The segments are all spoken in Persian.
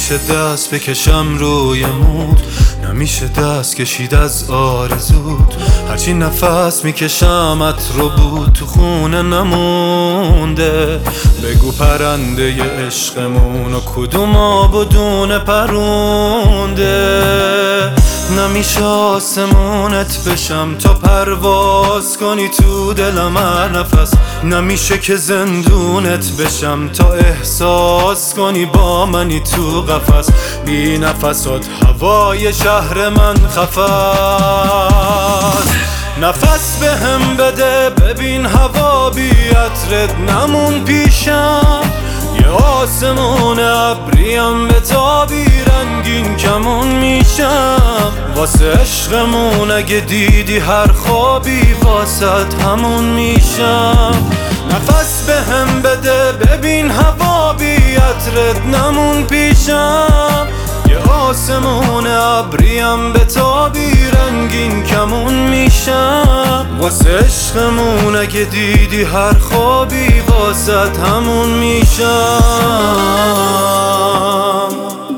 نمیشه دست بکشم روی مود، نمیشه دست کشید از آرزود. هرچی نفس میکشم عطر بود تو خونه نمونده. بگو پرنده عشقمون و کدوم آبادون پرونده. نمیشه آسمونت بشم تا پرواز کنی تو دلم هر نفس. نمیشه که زندونت بشم تا احساس کنی با منی تو قفس. بی نفسات هوای شهر من خفست. نفس به هم بده ببین هوا بی عطرت نمون پیشم. یه آسمون ابریم به تابی رنگین کمون میشم. واسه عشقمون اگه دیدی هر خوابی واسط همون میشم. نفس به هم بده ببین هوا بی عطرت نمون پیشم. یه آسمون ابریم به تابی رنگین کمون میشم. واسه عشقمون اگه دیدی هر خوابی واسط همون میشم.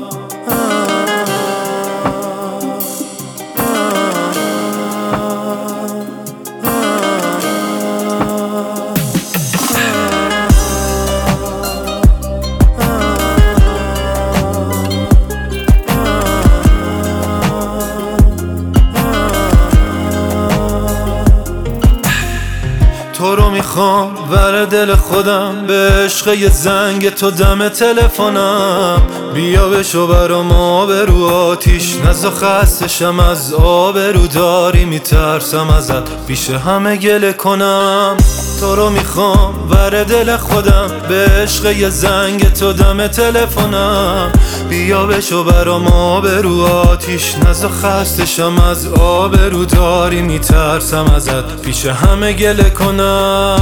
تو رو میخوام ور دل خودم، به عشق یه زنگ تو دم تلفنم. بیا بشو برام آبرو آتیش، نزا خستشم از آبرو داری. میترسم ازت پیش همه گله کنم. تو رو میخوام ور دل خودم، به عشق یه زنگ تو دم تلفنم. بیا بشو برام آبرو آتیش، نزا خستشم از آبرو داری. میترسم ازت پیش همه گله کنم.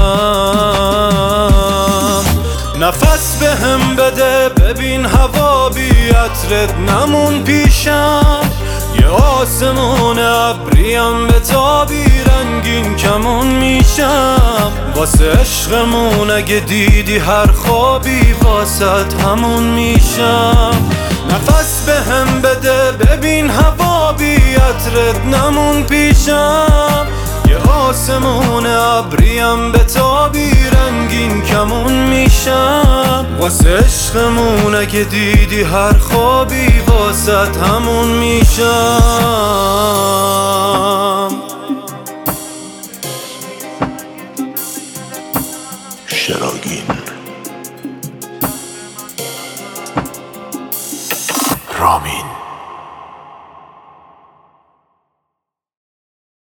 نفس به هم بده ببین هوا بی عطرت نمون پیشم. یه آسمون ابریم به تابی رنگین کمون میشم. واسه عشقمون اگه دیدی هر خوابی واسط همون میشم. نفس به هم بده ببین هوا بی عطرت نمون پیشم. یه آسمون ابریم به تابی رنگین کمون میشم. واسه عشقمون اگه دیدی هر خوابی واسط همون میشم. شراگین رامین